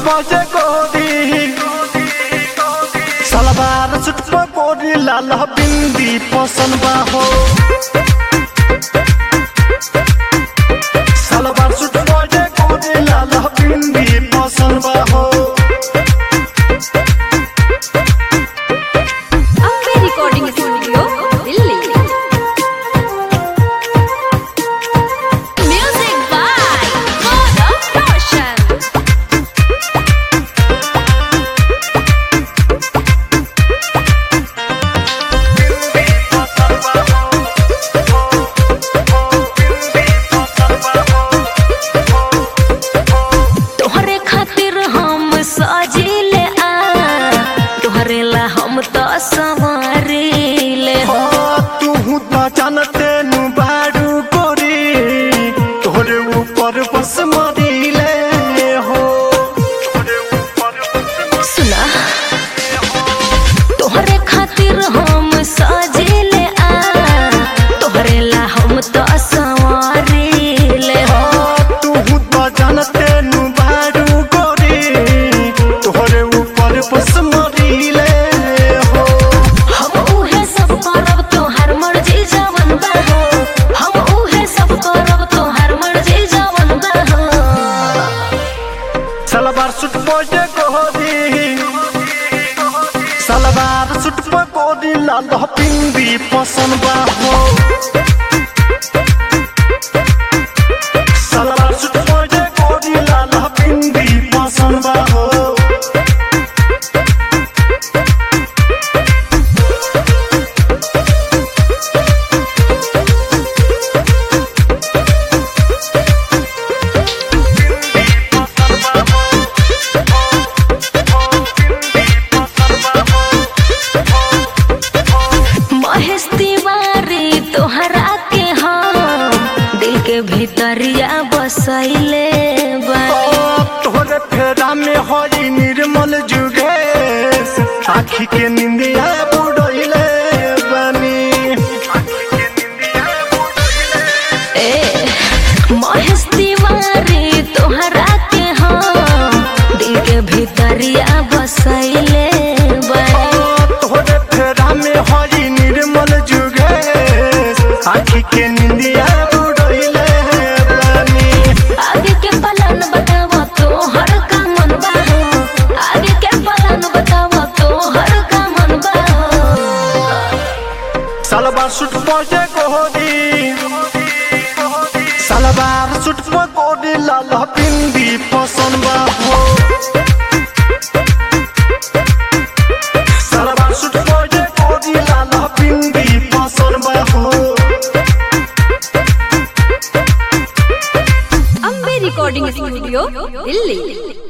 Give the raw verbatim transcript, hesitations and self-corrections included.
बजे गोरी सलवार सूट पर गोरी लाल बिंदी पसंद बा हो सलवार सूट बजे गोरी लाल बिंदी पसंद बा हो जानते नु बारू गोरी तोरे ऊपर बस मरीले हो सुना तोहरे खातिर हम सजिले आ तोहरे ला हम तो संवारिले हो तू तो जानते नु बारू गोरी तोरे ऊपर बस मरीले हो हम उहे सब करब तोहर मर्जी सलवार सूट बजे गोरी सलवार सूट पर गोरी लाल बिंदी पसंद बा हो सलवार सूट बजे गोरी लाल बिंदी पसंद बा हो भीतरिया बसैले तोहरे फेरा में होई निर्मल जुगेश आँखी के निंदिया बुड़ैले बनी ए महेश तिवारी तोहरा के हम दिल के भीतरिया बसैले तोहरे फेरा में होई निर्मल जुगेश आँखी के निंदिया सलवार सूट बजे गोरी सलवार सूट पर गोरी लाल बिंदी पसंद बा हो सलवार सूट बजे गोरी लाल बिंदी पसंद बा हो अम्बे रिकॉर्डिंग स्टूडियो दिल्ली।